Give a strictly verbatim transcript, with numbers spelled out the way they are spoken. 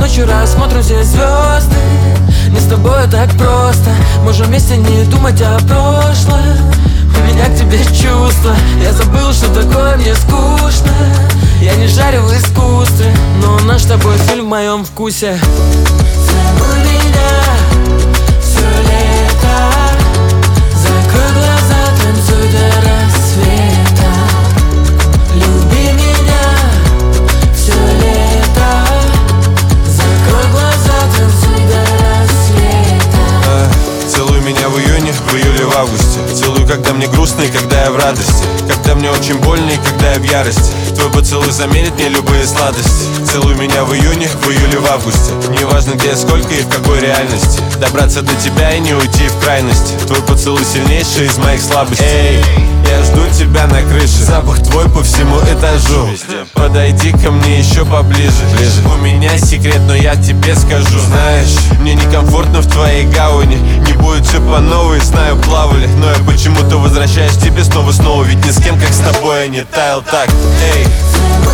ночью рассмотрим все звезды. Не с тобой так просто, можем вместе не думать о прошлом. У меня к тебе чувства, я забыл, что такое мне скучно. Я не жарю в искусстве, но наш с тобой фильм в моем вкусе. Целуй меня все лето, закрой глаза, танцуй до рассвета. Люби меня все лето, закрой глаза, танцуй до рассвета. а, Целуй меня в июне, в июле, в августе. Целуй, когда мне грустно и когда я в радости, когда мне очень больно и когда я в ярости. Твой поцелуй заменит мне любые сладости. Целуй меня в июне, в июле, в августе. Неважно где, сколько и в какой реальности. Добраться до тебя и не уйти в крайности. Твой поцелуй сильнейший из моих слабостей. Эй, я жду тебя на крыше. Запах твой по всему этажу. Подойди ко мне еще поближе. Ближе. У меня секрет, но я тебе скажу. Знаешь, мне некомфортно в твоей гавани. Не будет все по новой, знаю, плавали. Но я почему-то возвращаюсь к тебе снова-снова. Ведь ни с кем, как с тобой, я не таял так. Эй,